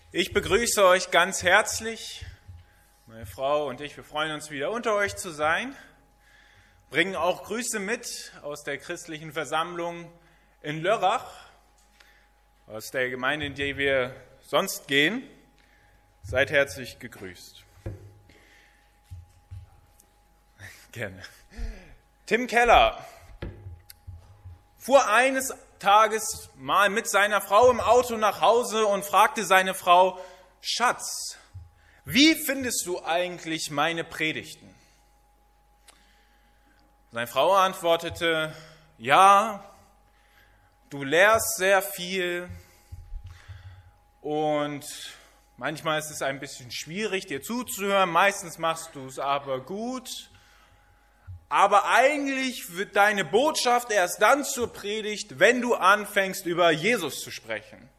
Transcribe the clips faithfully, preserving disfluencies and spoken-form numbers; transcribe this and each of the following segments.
Ich begrüße euch ganz herzlich. Meine Frau und ich, wir freuen uns wieder unter euch zu sein. Bringen auch Grüße mit aus der christlichen Versammlung in Lörrach, aus der Gemeinde, in die wir sonst gehen. Seid herzlich gegrüßt. Gerne. Tim Keller fuhr eines Tages mal mit seiner Frau im Auto nach Hause und fragte seine Frau: Schatz, wie findest du eigentlich meine Predigten? Seine Frau antwortete: Ja, du lehrst sehr viel und manchmal ist es ein bisschen schwierig, dir zuzuhören, meistens machst du es aber gut. Aber eigentlich wird deine Botschaft erst dann zur Predigt, wenn du anfängst, über Jesus zu sprechen.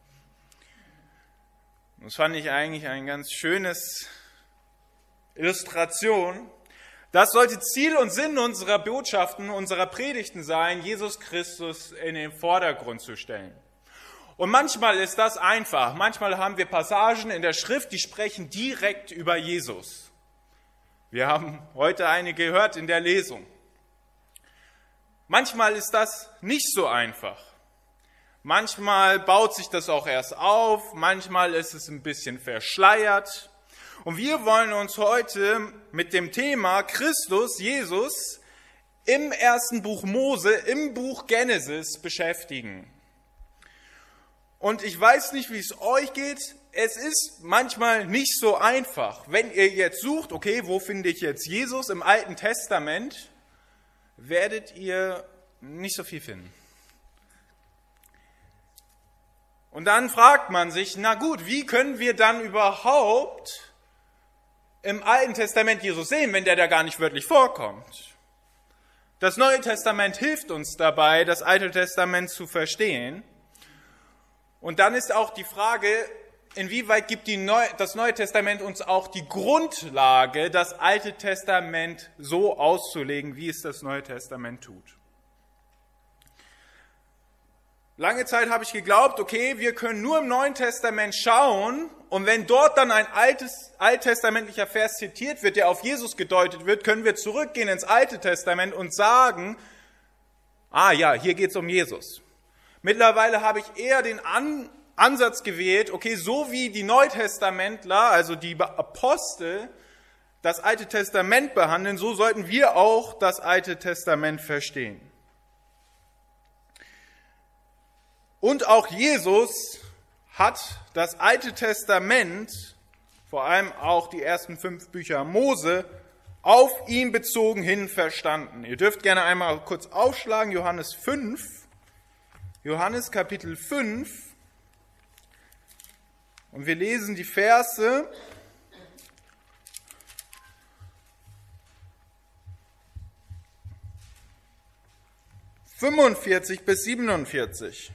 Das fand ich eigentlich eine ganz schönes Illustration. Das sollte Ziel und Sinn unserer Botschaften, unserer Predigten sein, Jesus Christus in den Vordergrund zu stellen. Und manchmal ist das einfach. Manchmal haben wir Passagen in der Schrift, die sprechen direkt über Jesus. Wir haben heute eine gehört in der Lesung. Manchmal ist das nicht so einfach. Manchmal baut sich das auch erst auf, manchmal ist es ein bisschen verschleiert. Und wir wollen uns heute mit dem Thema Christus, Jesus, im ersten Buch Mose, im Buch Genesis beschäftigen. Und ich weiß nicht, wie es euch geht. Es ist manchmal nicht so einfach. Wenn ihr jetzt sucht, okay, wo finde ich jetzt Jesus im Alten Testament, werdet ihr nicht so viel finden. Und dann fragt man sich, na gut, wie können wir dann überhaupt im Alten Testament Jesus sehen, wenn der da gar nicht wörtlich vorkommt? Das Neue Testament hilft uns dabei, das Alte Testament zu verstehen. Und dann ist auch die Frage, inwieweit gibt die Neu- das Neue Testament uns auch die Grundlage, das Alte Testament so auszulegen, wie es das Neue Testament tut. Lange Zeit habe ich geglaubt, okay, wir können nur im Neuen Testament schauen und wenn dort dann ein altes, alttestamentlicher Vers zitiert wird, der auf Jesus gedeutet wird, können wir zurückgehen ins Alte Testament und sagen, ah ja, hier geht es um Jesus. Mittlerweile habe ich eher den An- Ansatz gewählt, okay, so wie die Neutestamentler, also die Apostel, das Alte Testament behandeln, so sollten wir auch das Alte Testament verstehen. Und auch Jesus hat das Alte Testament, vor allem auch die ersten fünf Bücher Mose, auf ihn bezogen hin verstanden. Ihr dürft gerne einmal kurz aufschlagen, Johannes fünf. Johannes Kapitel fünf, und wir lesen die Verse fünfundvierzig bis siebenundvierzig.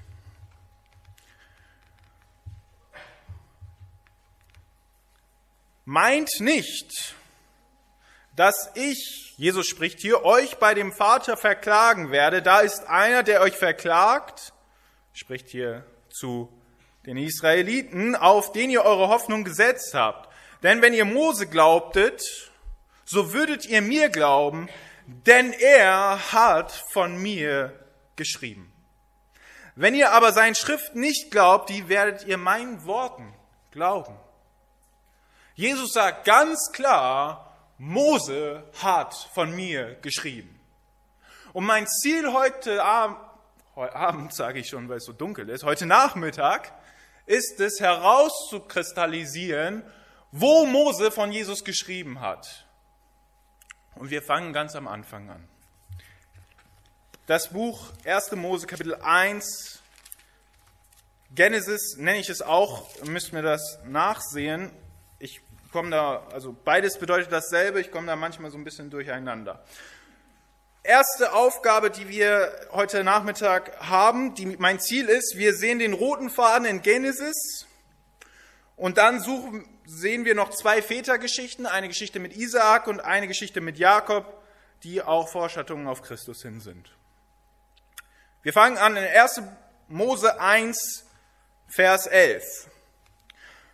Meint nicht, dass ich, Jesus spricht hier, euch bei dem Vater verklagen werde. Da ist einer, der euch verklagt, spricht hier zu den Israeliten, auf den ihr eure Hoffnung gesetzt habt. Denn wenn ihr Mose glaubtet, so würdet ihr mir glauben, denn er hat von mir geschrieben. Wenn ihr aber seinen Schriften nicht glaubt, die werdet ihr meinen Worten glauben. Jesus sagt ganz klar, Mose hat von mir geschrieben. Und mein Ziel heute Abend, heute Abend sage ich schon, weil es so dunkel ist, heute Nachmittag, ist es herauszukristallisieren, wo Mose von Jesus geschrieben hat. Und wir fangen ganz am Anfang an. Das Buch erster Mose, Kapitel eins, Genesis nenne ich es auch, müsst mir das nachsehen. Ich komme da, also beides bedeutet dasselbe, ich komme da manchmal so ein bisschen durcheinander. Erste Aufgabe, die wir heute Nachmittag haben, die mein Ziel ist, wir sehen den roten Faden in Genesis und dann suchen, sehen wir noch zwei Vätergeschichten, eine Geschichte mit Isaak und eine Geschichte mit Jakob, die auch Vorschattungen auf Christus hin sind. Wir fangen an in erster Mose eins, Vers elf.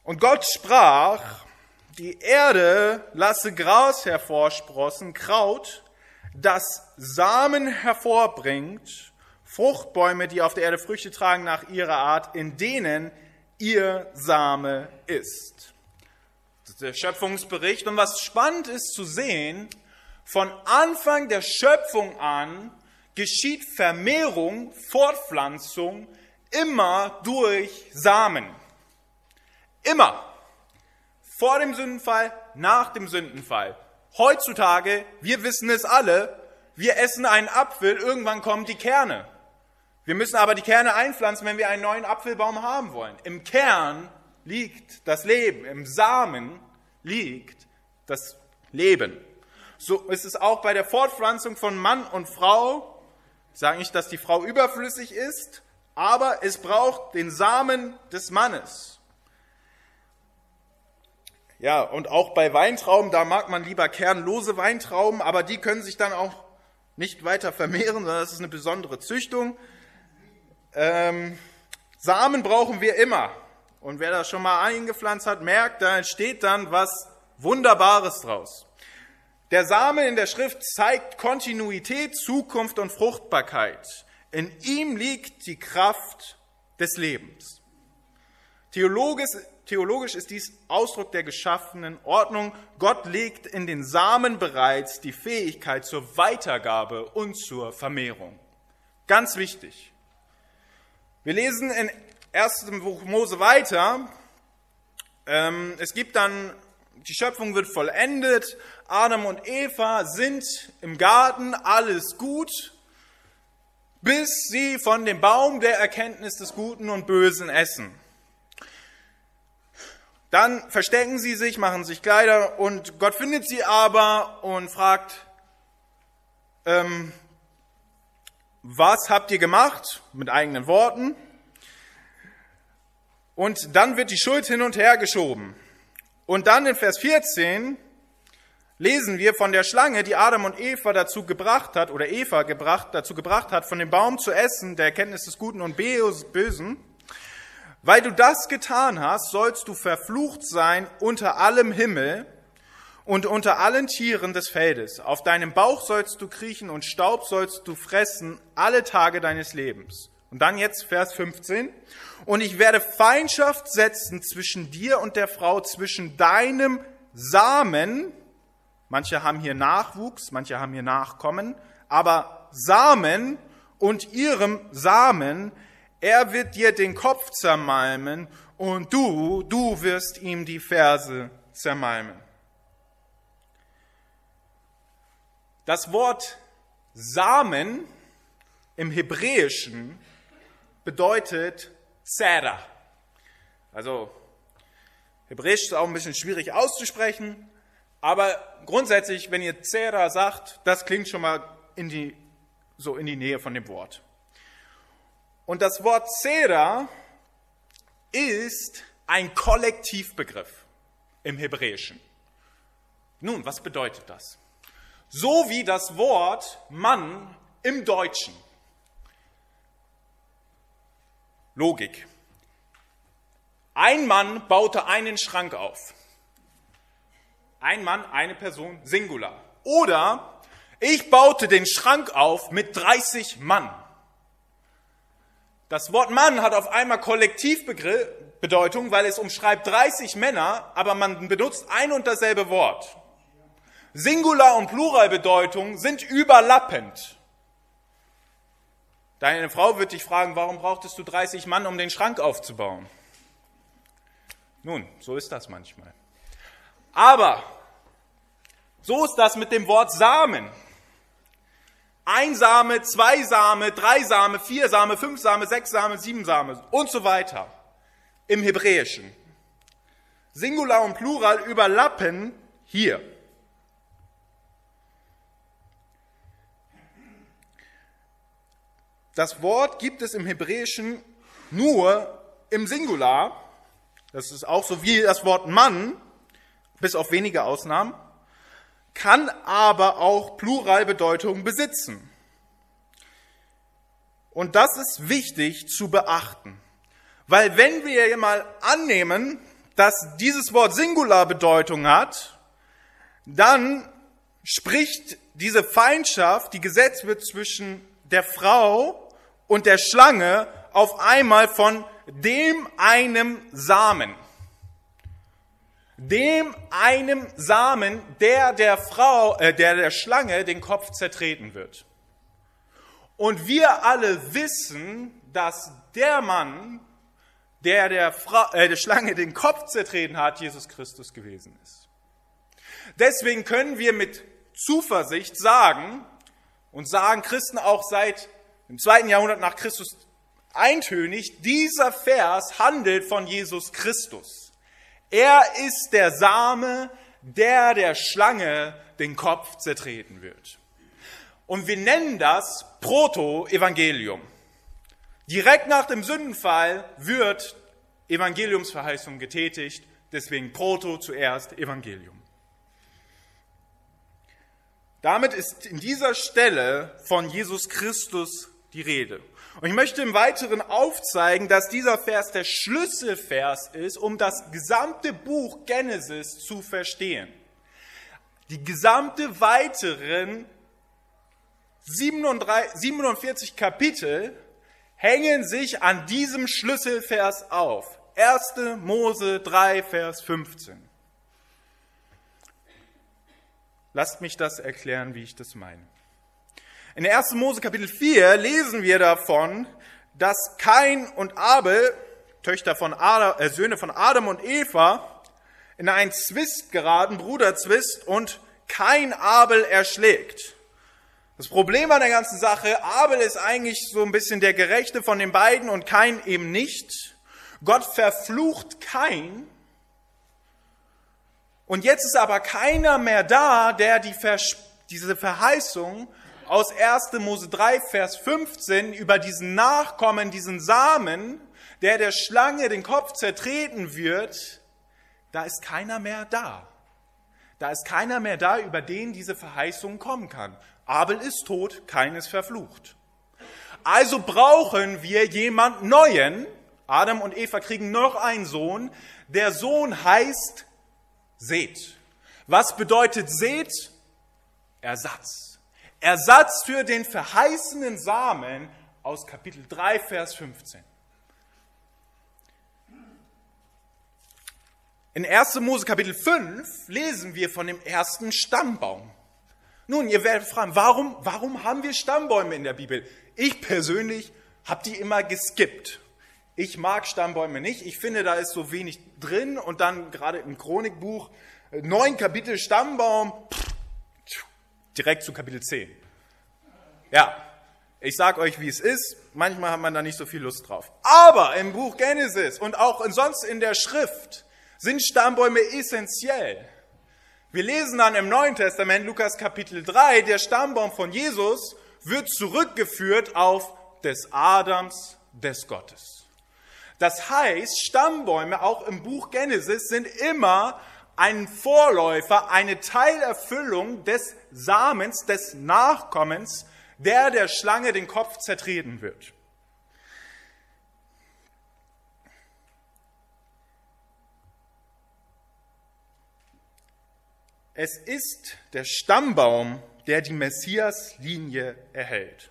Und Gott sprach, die Erde lasse Gras hervorsprossen, Kraut, das Samen hervorbringt, Fruchtbäume, die auf der Erde Früchte tragen nach ihrer Art, in denen ihr Same ist. Das ist der Schöpfungsbericht. Und was spannend ist zu sehen, von Anfang der Schöpfung an geschieht Vermehrung, Fortpflanzung immer durch Samen. Immer. Vor dem Sündenfall, nach dem Sündenfall. Heutzutage, wir wissen es alle, wir essen einen Apfel, irgendwann kommen die Kerne. Wir müssen aber die Kerne einpflanzen, wenn wir einen neuen Apfelbaum haben wollen. Im Kern liegt das Leben, im Samen liegt das Leben. So ist es auch bei der Fortpflanzung von Mann und Frau. Ich sage nicht, dass die Frau überflüssig ist, aber es braucht den Samen des Mannes. Ja, und auch bei Weintrauben, da mag man lieber kernlose Weintrauben, aber die können sich dann auch nicht weiter vermehren, sondern das ist eine besondere Züchtung. Ähm, Samen brauchen wir immer. Und wer das schon mal eingepflanzt hat, merkt, da entsteht dann was Wunderbares draus. Der Same in der Schrift zeigt Kontinuität, Zukunft und Fruchtbarkeit. In ihm liegt die Kraft des Lebens. Theologisch, theologisch ist dies Ausdruck der geschaffenen Ordnung. Gott legt in den Samen bereits die Fähigkeit zur Weitergabe und zur Vermehrung. Ganz wichtig. Wir lesen in erstem Buch Mose weiter. Ähm, es gibt dann, die Schöpfung wird vollendet. Adam und Eva sind im Garten, alles gut, bis sie von dem Baum der Erkenntnis des Guten und Bösen essen. Dann verstecken sie sich, machen sich Kleider und Gott findet sie aber und fragt, ähm, was habt ihr gemacht? Mit eigenen Worten. Und dann wird die Schuld hin und her geschoben. Und dann in Vers vierzehn lesen wir von der Schlange, die Adam und Eva dazu gebracht hat, oder Eva gebracht, dazu gebracht hat, von dem Baum zu essen, der Erkenntnis des Guten und Bösen. Weil du das getan hast, sollst du verflucht sein unter allem Himmel und unter allen Tieren des Feldes. Auf deinem Bauch sollst du kriechen und Staub sollst du fressen alle Tage deines Lebens. Und dann jetzt Vers fünfzehn. Und ich werde Feindschaft setzen zwischen dir und der Frau, zwischen deinem Samen. Manche haben hier Nachwuchs, manche haben hier Nachkommen. Aber Samen und ihrem Samen, er wird dir den Kopf zermalmen und du, du wirst ihm die Ferse zermalmen. Das Wort Samen im Hebräischen bedeutet Zera. Also Hebräisch ist auch ein bisschen schwierig auszusprechen, aber grundsätzlich, wenn ihr Zera sagt, das klingt schon mal in die, so in die Nähe von dem Wort. Und das Wort Zera ist ein Kollektivbegriff im Hebräischen. Nun, was bedeutet das? So wie das Wort Mann im Deutschen. Logik. Ein Mann baute einen Schrank auf. Ein Mann, eine Person, Singular. Oder ich baute den Schrank auf mit dreißig Mann. Das Wort Mann hat auf einmal Kollektivbedeutung, weil es umschreibt dreißig Männer, aber man benutzt ein und dasselbe Wort. Singular- und Pluralbedeutung sind überlappend. Deine Frau wird dich fragen, warum brauchtest du dreißig Mann, um den Schrank aufzubauen? Nun, so ist das manchmal. Aber so ist das mit dem Wort Samen. Ein Same, zwei Same, drei Same, vier Same, fünf Same, sechs Same, sieben Same und so weiter. Im Hebräischen. Singular und Plural überlappen hier. Das Wort gibt es im Hebräischen nur im Singular. Das ist auch so wie das Wort Mann, bis auf wenige Ausnahmen, kann aber auch Pluralbedeutung besitzen. Und das ist wichtig zu beachten. Weil wenn wir mal annehmen, dass dieses Wort Singular-Bedeutung hat, dann spricht diese Feindschaft, die gesetzt wird zwischen der Frau und der Schlange, auf einmal von dem einem Samen. Dem einem Samen, der der Frau, äh, der der Schlange den Kopf zertreten wird. Und wir alle wissen, dass der Mann, der der, Frau, äh, der Schlange den Kopf zertreten hat, Jesus Christus gewesen ist. Deswegen können wir mit Zuversicht sagen, und sagen Christen auch seit dem zweiten Jahrhundert nach Christus eintönig, dieser Vers handelt von Jesus Christus. Er ist der Same, der der Schlange den Kopf zertreten wird. Und wir nennen das Proto-Evangelium. Direkt nach dem Sündenfall wird Evangeliumsverheißung getätigt, deswegen Proto zuerst Evangelium. Damit ist in dieser Stelle von Jesus Christus die Rede. Und ich möchte im Weiteren aufzeigen, dass dieser Vers der Schlüsselvers ist, um das gesamte Buch Genesis zu verstehen. Die gesamte weiteren siebenundvierzig Kapitel hängen sich an diesem Schlüsselvers auf. erster Mose drei, Vers fünfzehn. Lasst mich das erklären, wie ich das meine. In erster Mose Kapitel vier lesen wir davon, dass Kain und Abel, Töchter von Adam, äh, Söhne von Adam und Eva, in einen Zwist geraten, Bruderzwist, und Kain Abel erschlägt. Das Problem an der ganzen Sache, Abel ist eigentlich so ein bisschen der Gerechte von den beiden und Kain eben nicht. Gott verflucht Kain. Und jetzt ist aber keiner mehr da, der die Vers- diese Verheißung aus erster Mose drei, Vers fünfzehn über diesen Nachkommen, diesen Samen, der der Schlange den Kopf zertreten wird, da ist keiner mehr da. Da ist keiner mehr da, über den diese Verheißung kommen kann. Abel ist tot, Kain ist verflucht. Also brauchen wir jemand Neuen. Adam und Eva kriegen noch einen Sohn. Der Sohn heißt Seth. Was bedeutet Seth? Ersatz. Ersatz für den verheißenen Samen aus Kapitel drei, Vers fünfzehn. In erster Mose Kapitel fünf lesen wir von dem ersten Stammbaum. Nun, ihr werdet fragen, warum, warum haben wir Stammbäume in der Bibel? Ich persönlich habe die immer geskippt. Ich mag Stammbäume nicht. Ich finde, da ist so wenig drin. Und dann gerade im Chronikbuch, neun Kapitel Stammbaum, pff, direkt zu Kapitel zehn. Ja, ich sage euch, wie es ist. Manchmal hat man da nicht so viel Lust drauf. Aber im Buch Genesis und auch sonst in der Schrift sind Stammbäume essentiell. Wir lesen dann im Neuen Testament, Lukas Kapitel drei, der Stammbaum von Jesus wird zurückgeführt auf des Adams, des Gottes. Das heißt, Stammbäume auch im Buch Genesis sind immer ein Vorläufer, eine Teilerfüllung des Samens, des Nachkommens, der der Schlange den Kopf zertreten wird. Es ist der Stammbaum, der die Messias-Linie erhält.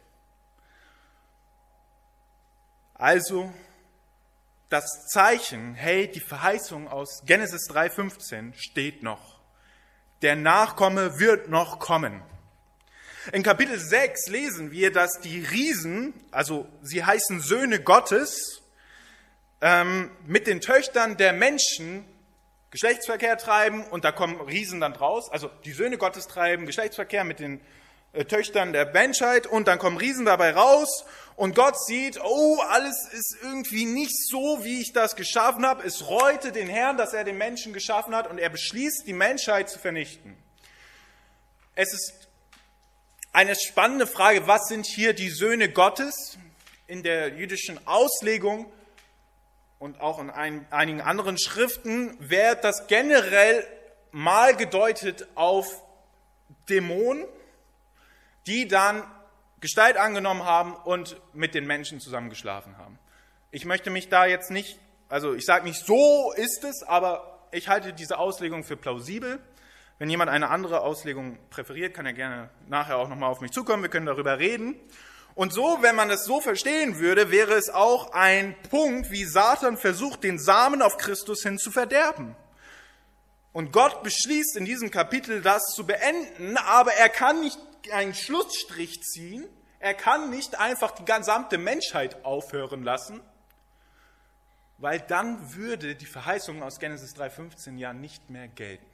Also das Zeichen, hey, die Verheißung aus Genesis drei fünfzehn steht noch. Der Nachkomme wird noch kommen. In Kapitel sechs lesen wir, dass die Riesen, also sie heißen Söhne Gottes, ähm, mit den Töchtern der Menschen Geschlechtsverkehr treiben und da kommen Riesen dann draus. Also die Söhne Gottes treiben Geschlechtsverkehr mit den äh, Töchtern der Menschheit und dann kommen Riesen dabei raus und Gott sieht, oh, alles ist irgendwie nicht so, wie ich das geschaffen habe. Es reute den Herrn, dass er den Menschen geschaffen hat und er beschließt, die Menschheit zu vernichten. Es ist eine spannende Frage, was sind hier die Söhne Gottes? In der jüdischen Auslegung und auch in ein, einigen anderen Schriften wird das generell mal gedeutet auf Dämonen, die dann Gestalt angenommen haben und mit den Menschen zusammen geschlafen haben. Ich möchte mich da jetzt nicht also ich sage nicht, so ist es, aber ich halte diese Auslegung für plausibel. Wenn jemand eine andere Auslegung präferiert, kann er gerne nachher auch nochmal auf mich zukommen, wir können darüber reden. Und so, wenn man es so verstehen würde, wäre es auch ein Punkt, wie Satan versucht, den Samen auf Christus hin zu verderben. Und Gott beschließt in diesem Kapitel, das zu beenden, aber er kann nicht einen Schlussstrich ziehen, er kann nicht einfach die gesamte Menschheit aufhören lassen, weil dann würde die Verheißung aus Genesis drei fünfzehn ja nicht mehr gelten.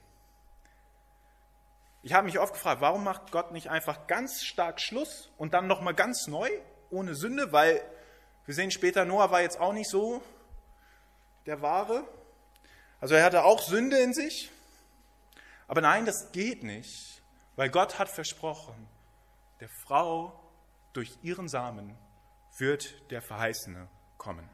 Ich habe mich oft gefragt, warum macht Gott nicht einfach ganz stark Schluss und dann nochmal ganz neu, ohne Sünde, weil wir sehen später, Noah war jetzt auch nicht so der Wahre. Also er hatte auch Sünde in sich. Aber nein, das geht nicht, weil Gott hat versprochen, der Frau durch ihren Samen wird der Verheißene kommen.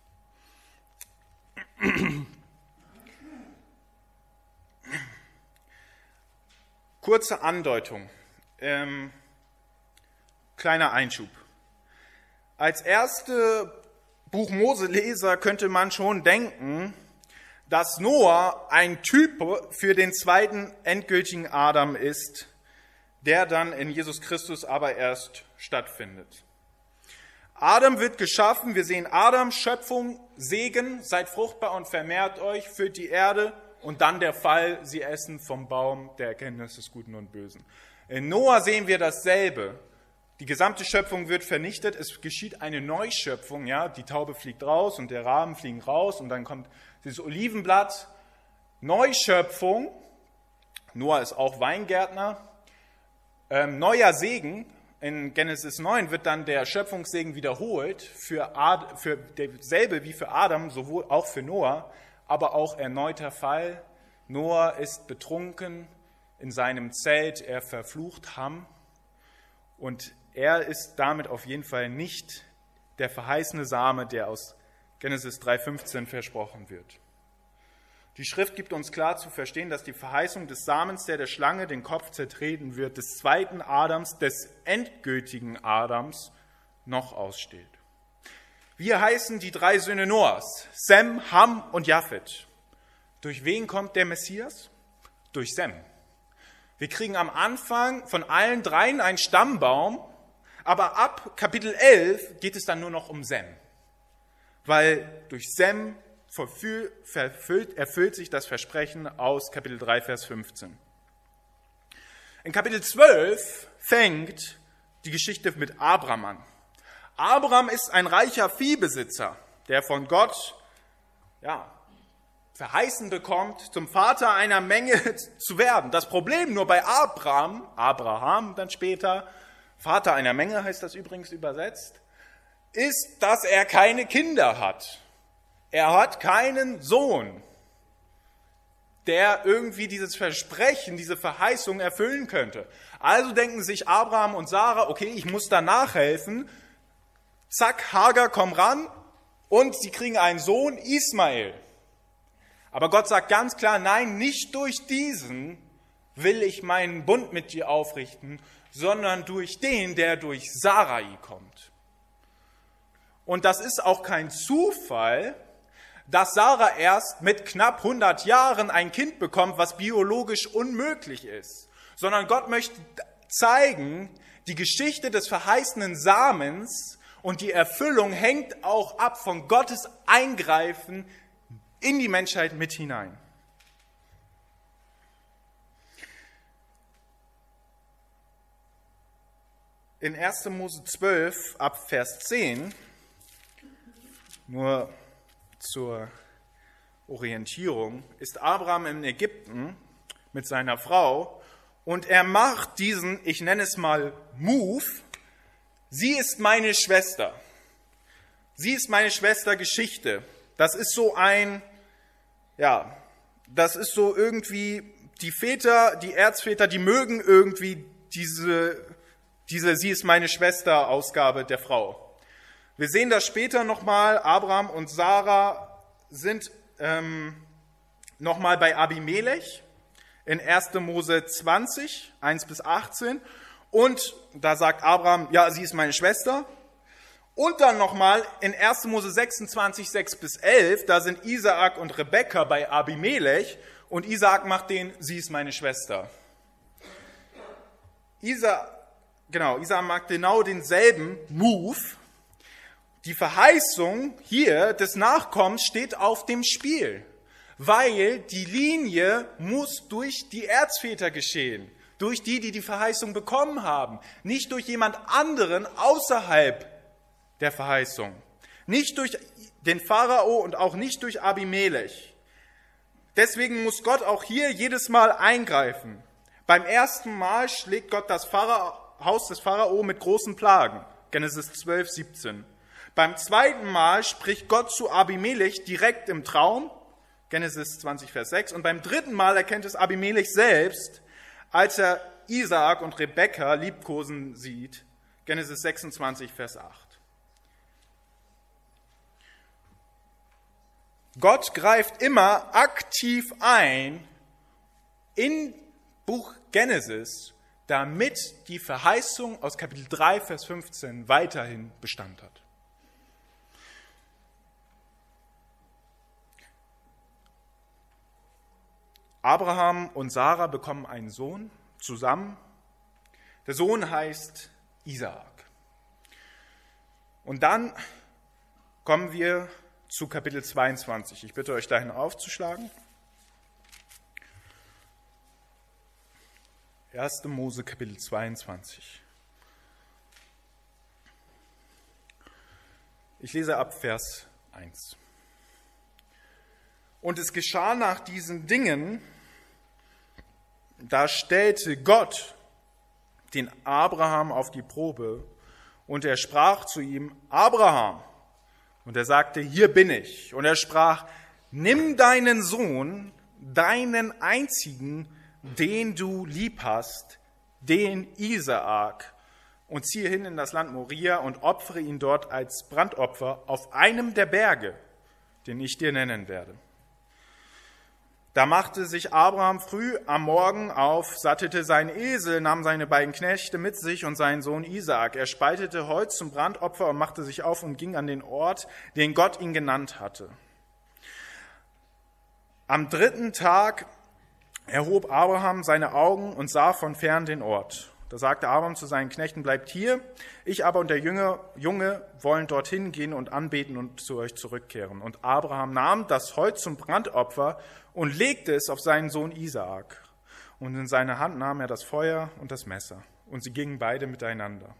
Kurze Andeutung, ähm, kleiner Einschub. Als erste Buch Mose-Leser könnte man schon denken, dass Noah ein Typ für den zweiten endgültigen Adam ist, der dann in Jesus Christus aber erst stattfindet. Adam wird geschaffen, wir sehen Adam, Schöpfung, Segen, seid fruchtbar und vermehrt euch, füllt die Erde. Und dann der Fall, sie essen vom Baum der Erkenntnis des Guten und Bösen. In Noah sehen wir dasselbe. Die gesamte Schöpfung wird vernichtet, es geschieht eine Neuschöpfung. Ja? Die Taube fliegt raus und der Raben fliegen raus und dann kommt dieses Olivenblatt. Neuschöpfung, Noah ist auch Weingärtner. Ähm, neuer Segen, in Genesis neun wird dann der Schöpfungssegen wiederholt, für, Ad, für derselbe wie für Adam, sowohl auch für Noah. Aber auch erneuter Fall. Noah ist betrunken in seinem Zelt, er verflucht Ham. Und er ist damit auf jeden Fall nicht der verheißene Same, der aus Genesis drei fünfzehn versprochen wird. Die Schrift gibt uns klar zu verstehen, dass die Verheißung des Samens, der der Schlange den Kopf zertreten wird, des zweiten Adams, des endgültigen Adams, noch aussteht. Wie heißen die drei Söhne Noahs? Sem, Ham und Japhet. Durch wen kommt der Messias? Durch Sem. Wir kriegen am Anfang von allen dreien einen Stammbaum, aber ab Kapitel elf geht es dann nur noch um Sem. Weil durch Sem verfüllt, erfüllt sich das Versprechen aus Kapitel drei, Vers fünfzehn. In Kapitel zwölf fängt die Geschichte mit Abraham an. Abraham ist ein reicher Viehbesitzer, der von Gott ja, verheißen bekommt, zum Vater einer Menge zu werden. Das Problem nur bei Abraham, Abraham dann später, Vater einer Menge heißt das übrigens übersetzt, ist, dass er keine Kinder hat. Er hat keinen Sohn, der irgendwie dieses Versprechen, diese Verheißung erfüllen könnte. Also denken sich Abraham und Sarah, okay, ich muss da nachhelfen. Zack, Hagar, komm ran und sie kriegen einen Sohn, Ismael. Aber Gott sagt ganz klar, nein, nicht durch diesen will ich meinen Bund mit dir aufrichten, sondern durch den, der durch Sarai kommt. Und das ist auch kein Zufall, dass Sarah erst mit knapp hundert Jahren ein Kind bekommt, was biologisch unmöglich ist, sondern Gott möchte zeigen, die Geschichte des verheißenen Samens und die Erfüllung hängt auch ab von Gottes Eingreifen in die Menschheit mit hinein. In erster Mose zwölf ab Vers zehn, nur zur Orientierung, ist Abraham in Ägypten mit seiner Frau und er macht diesen, ich nenne es mal Move, sie ist meine Schwester. Sie ist meine Schwester Geschichte. Das ist so ein, ja, das ist so irgendwie, die Väter, die Erzväter, die mögen irgendwie diese, diese Sie ist meine Schwester Ausgabe der Frau. Wir sehen das später nochmal, Abraham und Sarah sind ähm, nochmal bei Abimelech in erster Mose zwanzig, eins bis achtzehn. Und da sagt Abraham, ja, sie ist meine Schwester. Und dann nochmal in erster Mose sechsundzwanzig, sechs bis elf, da sind Isaak und Rebekka bei Abimelech und Isaak macht den, sie ist meine Schwester. Isaak, genau, Isaak macht genau denselben Move. Die Verheißung hier des Nachkommens steht auf dem Spiel, weil die Linie muss durch die Erzväter geschehen, durch die, die die Verheißung bekommen haben, nicht durch jemand anderen außerhalb der Verheißung, nicht durch den Pharao und auch nicht durch Abimelech. Deswegen muss Gott auch hier jedes Mal eingreifen. Beim ersten Mal schlägt Gott das Pharao, Haus des Pharao mit großen Plagen, Genesis zwölf, siebzehn. Beim zweiten Mal spricht Gott zu Abimelech direkt im Traum, Genesis zwanzig, Vers sechs. Und beim dritten Mal erkennt es Abimelech selbst, als er Isaak und Rebekka liebkosen sieht, Genesis sechsundzwanzig, Vers acht. Gott greift immer aktiv ein in Buch Genesis, damit die Verheißung aus Kapitel drei, Vers fünfzehn weiterhin Bestand hat. Abraham und Sarah bekommen einen Sohn zusammen. Der Sohn heißt Isaak. Und dann kommen wir zu Kapitel zweiundzwanzig. Ich bitte euch dahin aufzuschlagen. erster Mose Kapitel zweiundzwanzig. Ich lese ab Vers eins. Und es geschah nach diesen Dingen, da stellte Gott den Abraham auf die Probe und er sprach zu ihm, Abraham. Und er sagte, hier bin ich. Und er sprach, nimm deinen Sohn, deinen einzigen, den du lieb hast, den Isaak, und ziehe hin in das Land Moria und opfere ihn dort als Brandopfer auf einem der Berge, den ich dir nennen werde. Da machte sich Abraham früh am Morgen auf, sattete seinen Esel, nahm seine beiden Knechte mit sich und seinen Sohn Isaak. Er spaltete Holz zum Brandopfer und machte sich auf und ging an den Ort, den Gott ihn genannt hatte. Am dritten Tag erhob Abraham seine Augen und sah von fern den Ort. Da sagte Abraham zu seinen Knechten, bleibt hier, ich aber und der Junge, Junge wollen dorthin gehen und anbeten und zu euch zurückkehren. Und Abraham nahm das Holz zum Brandopfer und legte es auf seinen Sohn Isaak. Und in seine Hand nahm er das Feuer und das Messer. Und sie gingen beide miteinander.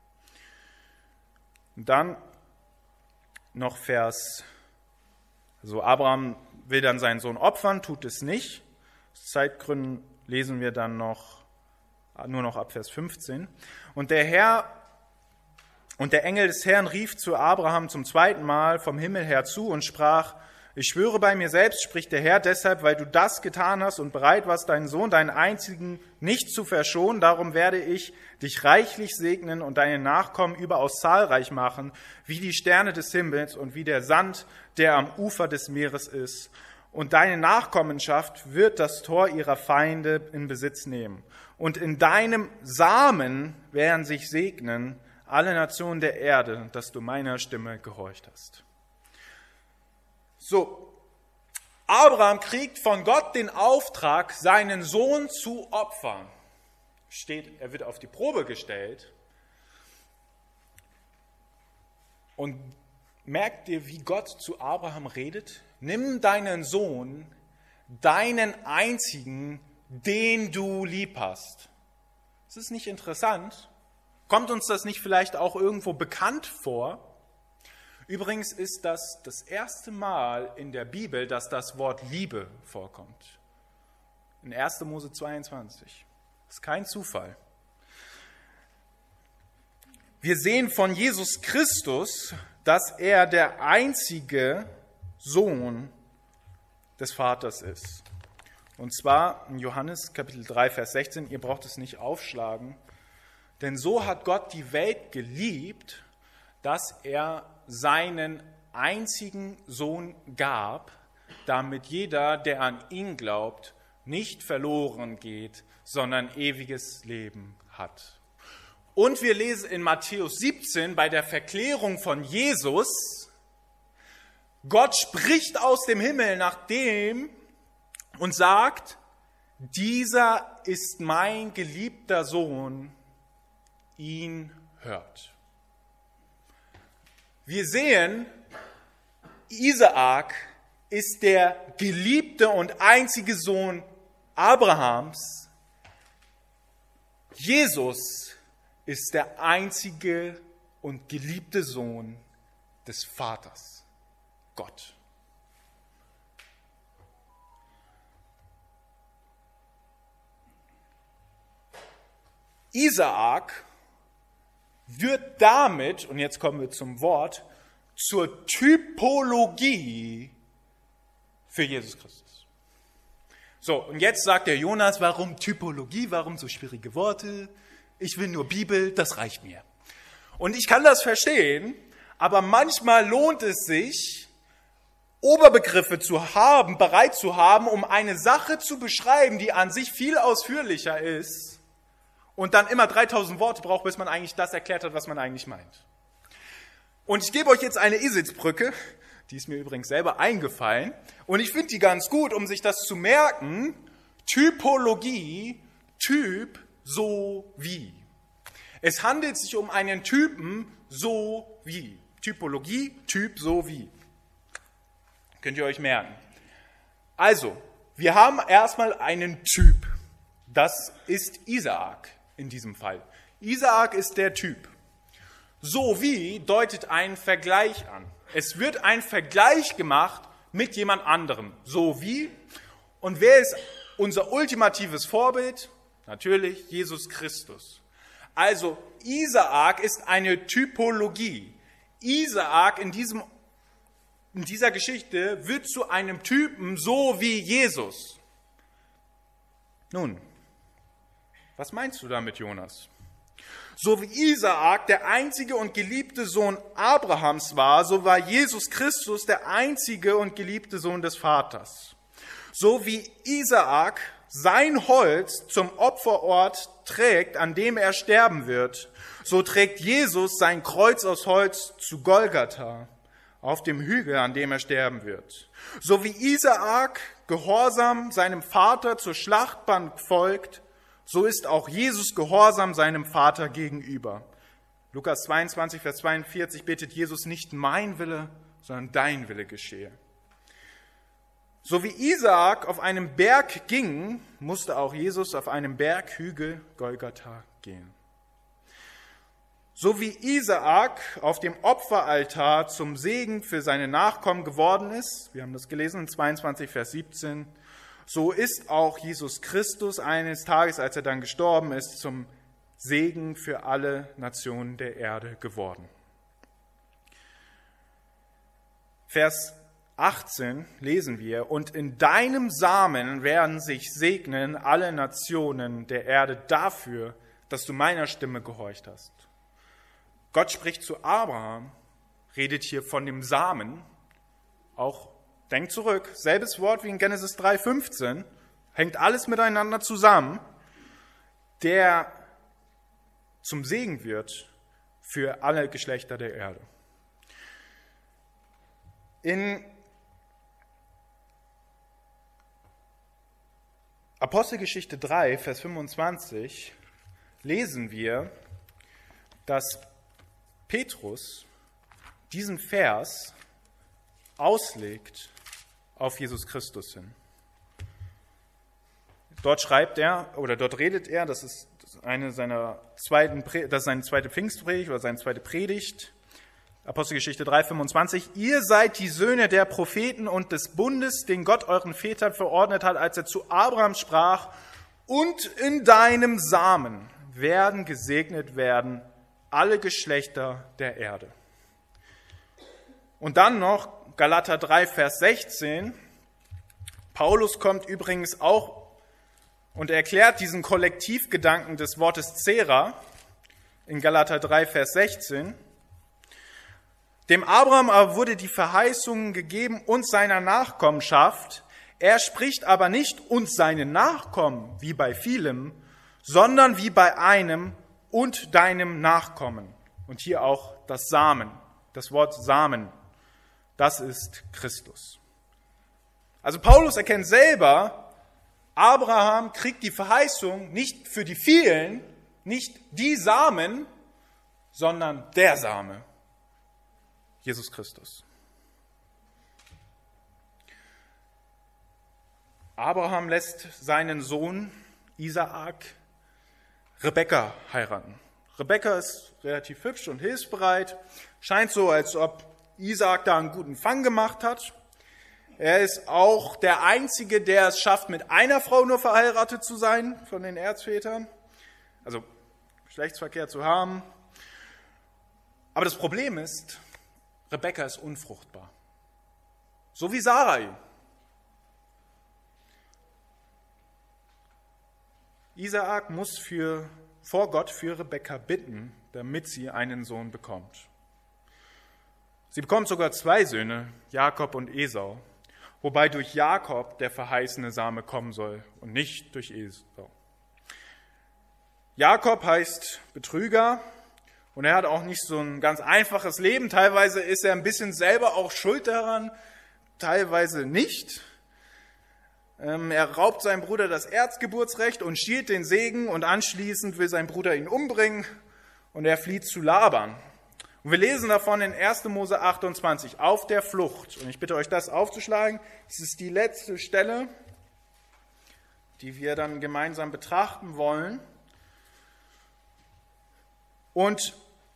Und dann noch Vers, also Abraham will dann seinen Sohn opfern, tut es nicht. Aus Zeitgründen lesen wir dann noch nur noch ab Vers fünfzehn. Und der Herr und der Engel des Herrn rief zu Abraham zum zweiten Mal vom Himmel her zu und sprach, ich schwöre bei mir selbst, spricht der Herr, deshalb, weil du das getan hast und bereit warst, deinen Sohn, deinen einzigen, nicht zu verschonen, darum werde ich dich reichlich segnen und deine Nachkommen überaus zahlreich machen, wie die Sterne des Himmels und wie der Sand, der am Ufer des Meeres ist. Und deine Nachkommenschaft wird das Tor ihrer Feinde in Besitz nehmen. Und in deinem Samen werden sich segnen alle Nationen der Erde, dass du meiner Stimme gehorcht hast. So, Abraham kriegt von Gott den Auftrag, seinen Sohn zu opfern. Steht, er wird auf die Probe gestellt. Und merkt ihr, wie Gott zu Abraham redet? Nimm deinen Sohn, deinen einzigen, den du lieb hast. Ist das nicht interessant? Kommt uns das nicht vielleicht auch irgendwo bekannt vor? Übrigens ist das das erste Mal in der Bibel, dass das Wort Liebe vorkommt. In erster Mose zweiundzwanzig. Das ist kein Zufall. Wir sehen von Jesus Christus, dass er der einzige Sohn des Vaters ist. Und zwar in Johannes Kapitel drei, Vers sechzehn, ihr braucht es nicht aufschlagen, denn so hat Gott die Welt geliebt, dass er seinen einzigen Sohn gab, damit jeder, der an ihn glaubt, nicht verloren geht, sondern ewiges Leben hat. Und wir lesen in Matthäus siebzehn bei der Verklärung von Jesus, Gott spricht aus dem Himmel nach dem und sagt, dieser ist mein geliebter Sohn, ihn hört. Wir sehen, Isaak ist der geliebte und einzige Sohn Abrahams. Jesus ist der einzige und geliebte Sohn des Vaters, Gott. Isaak wird damit, und jetzt kommen wir zum Wort, zur Typologie für Jesus Christus. So, und jetzt sagt der Jonas, warum Typologie, warum so schwierige Worte? Ich will nur Bibel, das reicht mir. Und ich kann das verstehen, aber manchmal lohnt es sich, Oberbegriffe zu haben, bereit zu haben, um eine Sache zu beschreiben, die an sich viel ausführlicher ist und dann immer dreitausend Worte braucht, bis man eigentlich das erklärt hat, was man eigentlich meint. Und ich gebe euch jetzt eine Isitzbrücke, die ist mir übrigens selber eingefallen, und ich finde die ganz gut, um sich das zu merken. Typologie, Typ, so wie. Es handelt sich um einen Typen, so wie. Typologie, Typ, so wie. Könnt ihr euch merken. Also, wir haben erstmal einen Typ. Das ist Isaak in diesem Fall. Isaak ist der Typ. So wie deutet einen Vergleich an. Es wird ein Vergleich gemacht mit jemand anderem. So wie. Und wer ist unser ultimatives Vorbild? Natürlich Jesus Christus. Also Isaak ist eine Typologie. Isaak in, diesem, in dieser Geschichte wird zu einem Typen so wie Jesus. Nun, was meinst du damit, Jonas? So wie Isaak der einzige und geliebte Sohn Abrahams war, so war Jesus Christus der einzige und geliebte Sohn des Vaters. So wie Isaak sein Holz zum Opferort trägt, an dem er sterben wird, so trägt Jesus sein Kreuz aus Holz zu Golgatha, auf dem Hügel, an dem er sterben wird. So wie Isaak gehorsam seinem Vater zur Schlachtbank folgt, so ist auch Jesus gehorsam seinem Vater gegenüber. Lukas zweiundzwanzig, Vers zweiundvierzig betet Jesus, nicht mein Wille, sondern dein Wille geschehe. So wie Isaak auf einem Berg ging, musste auch Jesus auf einem Berghügel Golgatha gehen. So wie Isaak auf dem Opferaltar zum Segen für seine Nachkommen geworden ist, wir haben das gelesen in zweiundzwanzig, Vers siebzehn, so ist auch Jesus Christus eines Tages, als er dann gestorben ist, zum Segen für alle Nationen der Erde geworden. Vers achtzehn lesen wir, und in deinem Samen werden sich segnen alle Nationen der Erde dafür, dass du meiner Stimme gehorcht hast. Gott spricht zu Abraham, redet hier von dem Samen, auch denkt zurück, selbes Wort wie in Genesis drei fünfzehn, hängt alles miteinander zusammen, der zum Segen wird für alle Geschlechter der Erde. In Apostelgeschichte drei, Vers fünfundzwanzig lesen wir, dass Petrus diesen Vers auslegt auf Jesus Christus hin. Dort schreibt er, oder dort redet er, das ist eine seiner zweiten, das ist seine zweite Pfingstpredigt oder seine zweite Predigt, Apostelgeschichte drei fünfundzwanzig, ihr seid die Söhne der Propheten und des Bundes, den Gott euren Vätern verordnet hat, als er zu Abraham sprach, und in deinem Samen werden gesegnet werden alle Geschlechter der Erde. Und dann noch Galater drei, Vers sechzehn. Paulus kommt übrigens auch und erklärt diesen Kollektivgedanken des Wortes Zera in Galater drei, Vers sechzehn. Dem Abraham aber wurde die Verheißung gegeben und seiner Nachkommenschaft. Er spricht aber nicht und seine Nachkommen wie bei vielem, sondern wie bei einem und deinem Nachkommen. Und hier auch das Samen, das Wort Samen, das ist Christus. Also Paulus erkennt selber, Abraham kriegt die Verheißung nicht für die vielen, nicht die Samen, sondern der Same, Jesus Christus. Abraham lässt seinen Sohn Isaak Rebekka heiraten. Rebekka ist relativ hübsch und hilfsbereit. Scheint so, als ob Isaak da einen guten Fang gemacht hat. Er ist auch der Einzige, der es schafft, mit einer Frau nur verheiratet zu sein, von den Erzvätern. Also Geschlechtsverkehr zu haben. Aber das Problem ist, Rebekka ist unfruchtbar. So wie Sarai. Isaak muss für, vor Gott für Rebekka bitten, damit sie einen Sohn bekommt. Sie bekommt sogar zwei Söhne, Jakob und Esau, wobei durch Jakob der verheißene Same kommen soll und nicht durch Esau. Jakob heißt Betrüger und er hat auch nicht so ein ganz einfaches Leben. Teilweise ist er ein bisschen selber auch schuld daran, teilweise nicht. Er raubt seinem Bruder das Erstgeburtsrecht und stiehlt den Segen und anschließend will sein Bruder ihn umbringen und er flieht zu Laban. Und wir lesen davon in erster Mose achtundzwanzig, auf der Flucht. Und ich bitte euch, das aufzuschlagen. Das ist die letzte Stelle, die wir dann gemeinsam betrachten wollen. Und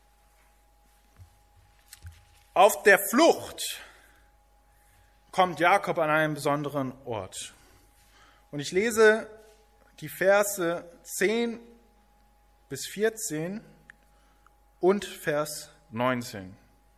auf der Flucht kommt Jakob an einen besonderen Ort. Und ich lese die Verse zehn bis vierzehn und Vers neunzehn.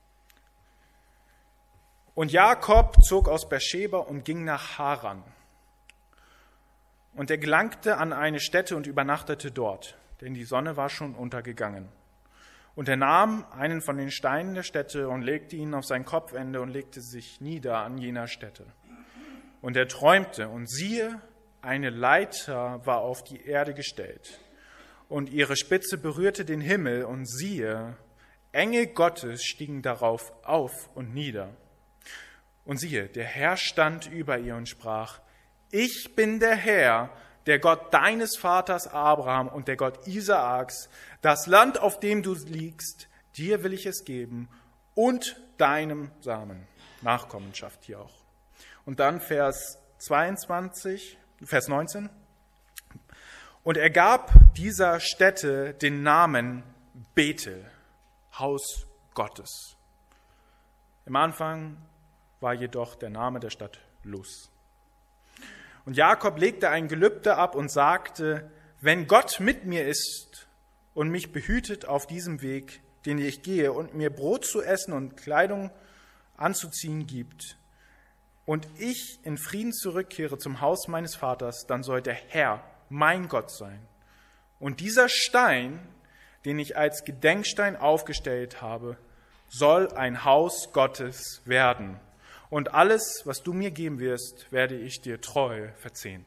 Und Jakob zog aus Beersheba und ging nach Haran. Und er gelangte an eine Stätte und übernachtete dort, denn die Sonne war schon untergegangen. Und er nahm einen von den Steinen der Stätte und legte ihn auf sein Kopfende und legte sich nieder an jener Stätte. Und er träumte, und siehe, eine Leiter war auf die Erde gestellt, und ihre Spitze berührte den Himmel, und siehe, Engel Gottes stiegen darauf auf und nieder. Und siehe, der Herr stand über ihr und sprach, ich bin der Herr, der Gott deines Vaters Abraham und der Gott Isaaks, das Land, auf dem du liegst, dir will ich es geben, und deinem Samen. Nachkommenschaft hier auch. Und dann Vers zweiundzwanzig, Vers neunzehn. Und er gab dieser Stätte den Namen Bethel, Haus Gottes. Im Anfang war jedoch der Name der Stadt Luz. Und Jakob legte ein Gelübde ab und sagte, wenn Gott mit mir ist und mich behütet auf diesem Weg, den ich gehe, und mir Brot zu essen und Kleidung anzuziehen gibt, und ich in Frieden zurückkehre zum Haus meines Vaters, dann soll der Herr mein Gott sein. Und dieser Stein, den ich als Gedenkstein aufgestellt habe, soll ein Haus Gottes werden. Und alles, was du mir geben wirst, werde ich dir treu verzehnten.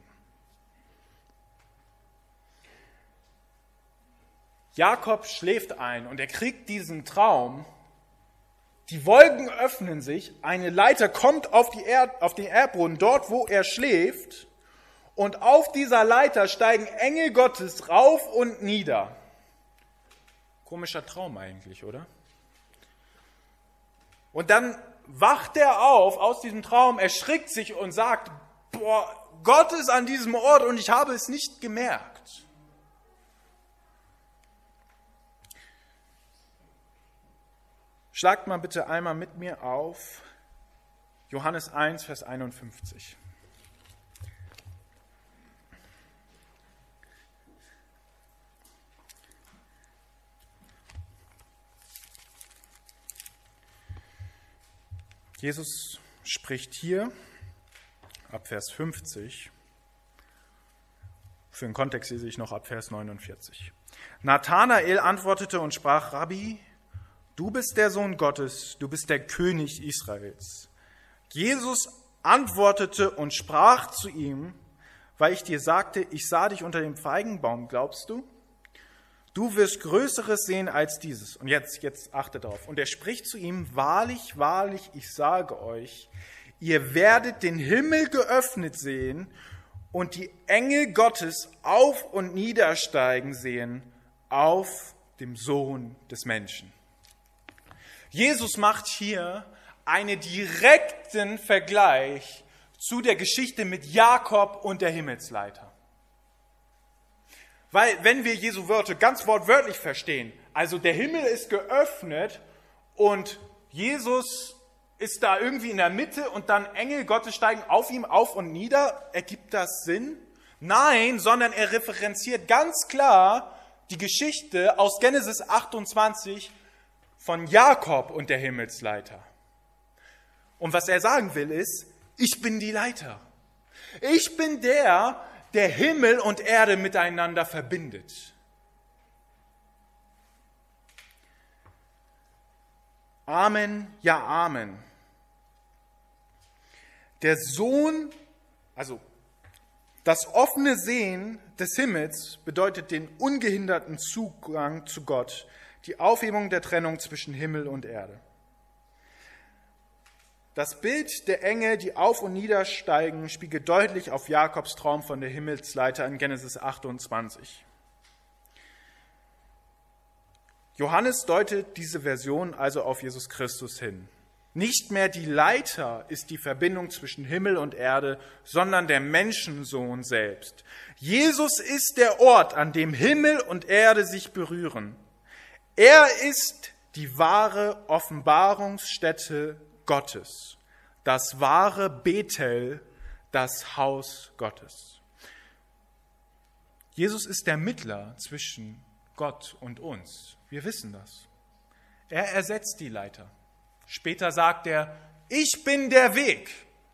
Jakob schläft ein und er kriegt diesen Traum. Die Wolken öffnen sich, eine Leiter kommt auf, die Erd, auf den Erdboden, dort wo er schläft. Und auf dieser Leiter steigen Engel Gottes rauf und nieder. Komischer Traum eigentlich, oder? Und dann wacht er auf aus diesem Traum, erschrickt sich und sagt, boah, Gott ist an diesem Ort und ich habe es nicht gemerkt. Schlagt mal bitte einmal mit mir auf Johannes eins, Vers einundfünfzig. Jesus spricht hier ab Vers fünfzig, für den Kontext lese ich noch ab Vers neunundvierzig. Nathanael antwortete und sprach, Rabbi, du bist der Sohn Gottes, du bist der König Israels. Jesus antwortete und sprach zu ihm, weil ich dir sagte, ich sah dich unter dem Feigenbaum, glaubst du? du wirst Größeres sehen als dieses. Und jetzt, jetzt achtet darauf. Und er spricht zu ihm, wahrlich, wahrlich, ich sage euch, ihr werdet den Himmel geöffnet sehen und die Engel Gottes auf und niedersteigen sehen auf dem Sohn des Menschen. Jesus macht hier einen direkten Vergleich zu der Geschichte mit Jakob und der Himmelsleiter. Weil, wenn wir Jesu Wörter ganz wortwörtlich verstehen, also der Himmel ist geöffnet und Jesus ist da irgendwie in der Mitte und dann Engel Gottes steigen auf ihm auf und nieder, ergibt das Sinn? Nein, sondern er referenziert ganz klar die Geschichte aus Genesis achtundzwanzig von Jakob und der Himmelsleiter. Und was er sagen will ist, ich bin die Leiter. Ich bin der, der Himmel und Erde miteinander verbindet. Amen, ja Amen. Der Sohn, also das offene Sehen des Himmels bedeutet den ungehinderten Zugang zu Gott, die Aufhebung der Trennung zwischen Himmel und Erde. Das Bild der Engel, die auf und niedersteigen, spiegelt deutlich auf Jakobs Traum von der Himmelsleiter in Genesis achtundzwanzig. Johannes deutet diese Version also auf Jesus Christus hin. Nicht mehr die Leiter ist die Verbindung zwischen Himmel und Erde, sondern der Menschensohn selbst. Jesus ist der Ort, an dem Himmel und Erde sich berühren. Er ist die wahre Offenbarungsstätte Gottes, das wahre Bethel, das Haus Gottes. Jesus ist der Mittler zwischen Gott und uns. Wir wissen das. Er ersetzt die Leiter. Später sagt er, ich bin der Weg.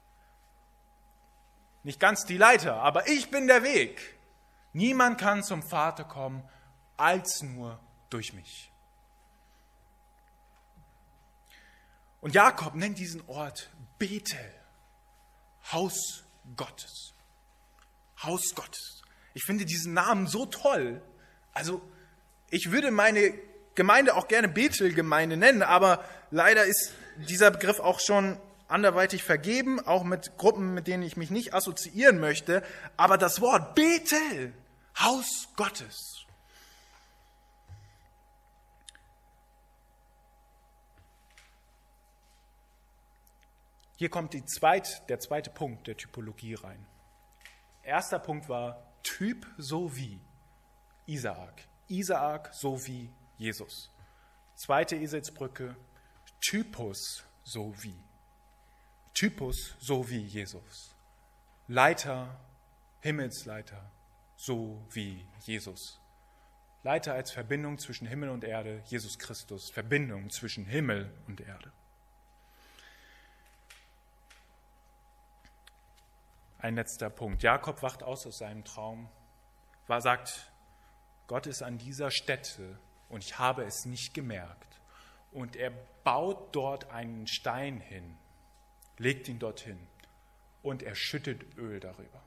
Nicht ganz die Leiter, aber ich bin der Weg. Niemand kann zum Vater kommen, als nur durch mich. Und Jakob nennt diesen Ort Bethel, Haus Gottes. Haus Gottes. Ich finde diesen Namen so toll. Also ich würde meine Gemeinde auch gerne Bethel-Gemeinde nennen, aber leider ist dieser Begriff auch schon anderweitig vergeben, auch mit Gruppen, mit denen ich mich nicht assoziieren möchte. Aber das Wort Bethel, Haus Gottes. Hier kommt die zweit, der zweite Punkt der Typologie rein. Erster Punkt war Typ so wie Isaak. Isaak so wie Jesus. Zweite Eselsbrücke, Typus so wie. Typus so wie Jesus. Leiter, Himmelsleiter so wie Jesus. Leiter als Verbindung zwischen Himmel und Erde, Jesus Christus, Verbindung zwischen Himmel und Erde. Ein letzter Punkt. Jakob wacht aus aus seinem Traum, war, sagt, Gott ist an dieser Stätte und ich habe es nicht gemerkt. Und er baut dort einen Stein hin, legt ihn dorthin und er schüttet Öl darüber.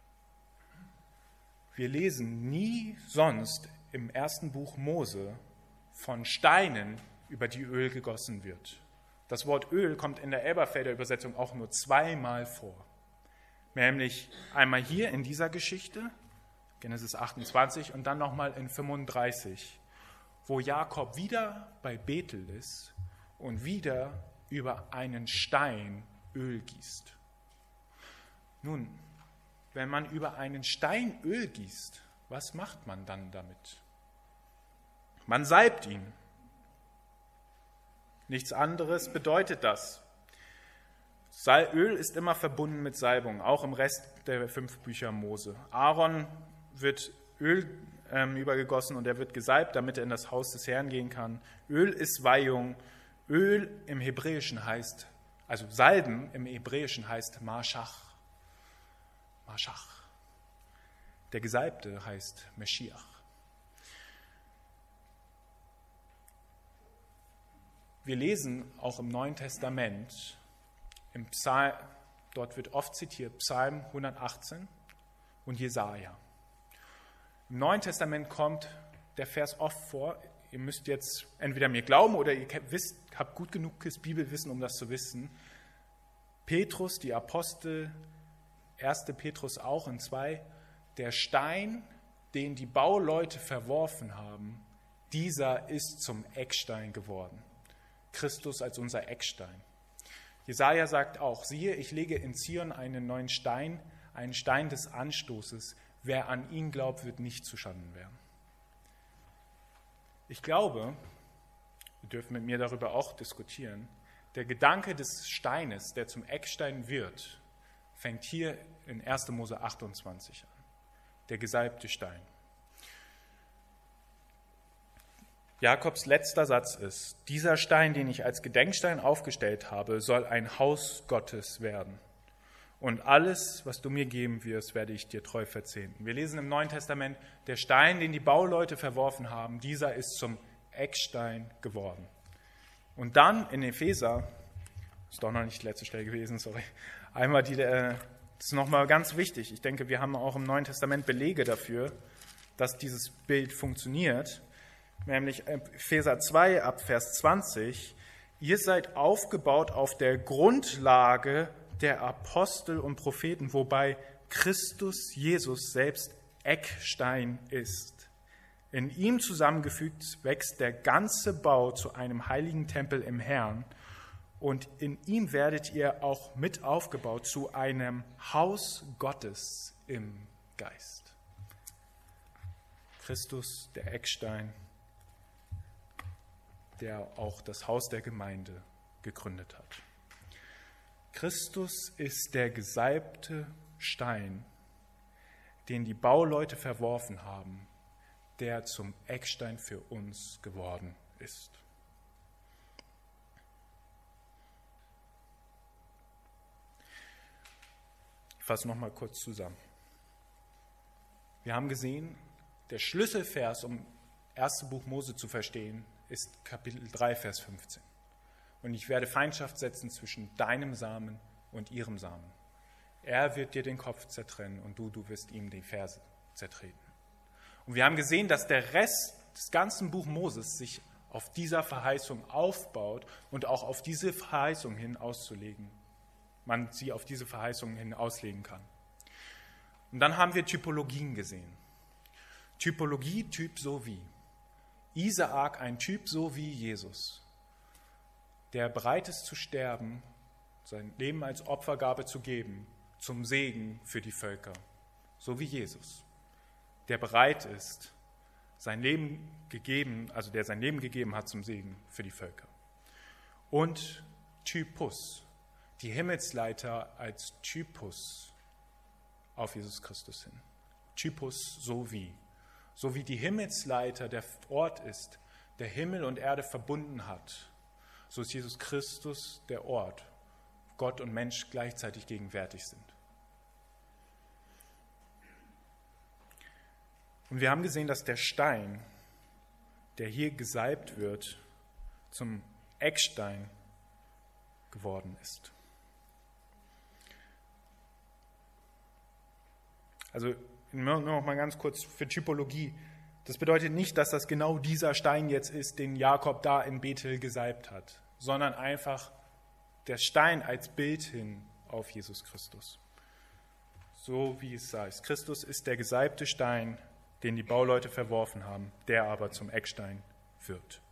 Wir lesen nie sonst im ersten Buch Mose von Steinen, über die Öl gegossen wird. Das Wort Öl kommt in der Elberfelder Übersetzung auch nur zweimal vor. Nämlich einmal hier in dieser Geschichte, Genesis achtundzwanzig, und dann nochmal in fünfunddreißig, wo Jakob wieder bei Bethel ist und wieder über einen Stein Öl gießt. Nun, wenn man über einen Stein Öl gießt, was macht man dann damit? Man salbt ihn. Nichts anderes bedeutet das. Öl ist immer verbunden mit Salbung, auch im Rest der fünf Bücher Mose. Aaron wird Öl ähm, übergegossen und er wird gesalbt, damit er in das Haus des Herrn gehen kann. Öl ist Weihung. Öl im Hebräischen heißt, also Salben im Hebräischen heißt Maschach. Maschach. Der Gesalbte heißt Meschiach. Wir lesen auch im Neuen Testament, im Psalm, dort wird oft zitiert Psalm hundertachtzehn und Jesaja. Im Neuen Testament kommt der Vers oft vor. Ihr müsst jetzt entweder mir glauben oder ihr wisst, habt gut genug Bibelwissen, um das zu wissen. Petrus, die Apostel, erster Petrus auch in zwei, der Stein, den die Bauleute verworfen haben, dieser ist zum Eckstein geworden. Christus als unser Eckstein. Jesaja sagt auch, siehe, ich lege in Zion einen neuen Stein, einen Stein des Anstoßes. Wer an ihn glaubt, wird nicht zuschanden werden. Ich glaube, wir dürfen mit mir darüber auch diskutieren, der Gedanke des Steines, der zum Eckstein wird, fängt hier in erster Mose achtundzwanzig an. Der gesalbte Stein. Jakobs letzter Satz ist, dieser Stein, den ich als Gedenkstein aufgestellt habe, soll ein Haus Gottes werden. Und alles, was du mir geben wirst, werde ich dir treu verzehnten. Wir lesen im Neuen Testament, der Stein, den die Bauleute verworfen haben, dieser ist zum Eckstein geworden. Und dann in Epheser, ist doch noch nicht die letzte Stelle gewesen, sorry, einmal die, das ist nochmal ganz wichtig. Ich denke, wir haben auch im Neuen Testament Belege dafür, dass dieses Bild funktioniert. Nämlich Epheser zwei ab Vers zwanzig, ihr seid aufgebaut auf der Grundlage der Apostel und Propheten, wobei Christus Jesus selbst Eckstein ist. In ihm zusammengefügt wächst der ganze Bau zu einem heiligen Tempel im Herrn und in ihm werdet ihr auch mit aufgebaut zu einem Haus Gottes im Geist. Christus, der Eckstein, der auch das Haus der Gemeinde gegründet hat. Christus ist der gesalbte Stein, den die Bauleute verworfen haben, der zum Eckstein für uns geworden ist. Ich fasse noch mal kurz zusammen. Wir haben gesehen, der Schlüsselvers, um erste Buch Mose zu verstehen, ist Kapitel drei, Vers fünfzehn. Und ich werde Feindschaft setzen zwischen deinem Samen und ihrem Samen. Er wird dir den Kopf zertrennen und du, du wirst ihm die Ferse zertreten. Und wir haben gesehen, dass der Rest des ganzen Buch Moses sich auf dieser Verheißung aufbaut und auch auf diese Verheißung hin auszulegen. Man sie auf diese Verheißung hin auslegen kann. Und dann haben wir Typologien gesehen. Typologie, Typ so wie. Isaak, ein Typ so wie Jesus, der bereit ist zu sterben, sein Leben als Opfergabe zu geben, zum Segen für die Völker, so wie Jesus, der bereit ist, sein Leben gegeben, also der sein Leben gegeben hat zum Segen für die Völker. Und Typus, die Himmelsleiter als Typus auf Jesus Christus hin. Typus so wie. So wie die Himmelsleiter der Ort ist, der Himmel und Erde verbunden hat, so ist Jesus Christus der Ort, wo Gott und Mensch gleichzeitig gegenwärtig sind. Und wir haben gesehen, dass der Stein, der hier gesalbt wird, zum Eckstein geworden ist. Also nur noch mal ganz kurz für Typologie. Das bedeutet nicht, dass das genau dieser Stein jetzt ist, den Jakob da in Bethel gesalbt hat, sondern einfach der Stein als Bild hin auf Jesus Christus. So wie es heißt. Christus ist der gesalbte Stein, den die Bauleute verworfen haben, der aber zum Eckstein wird.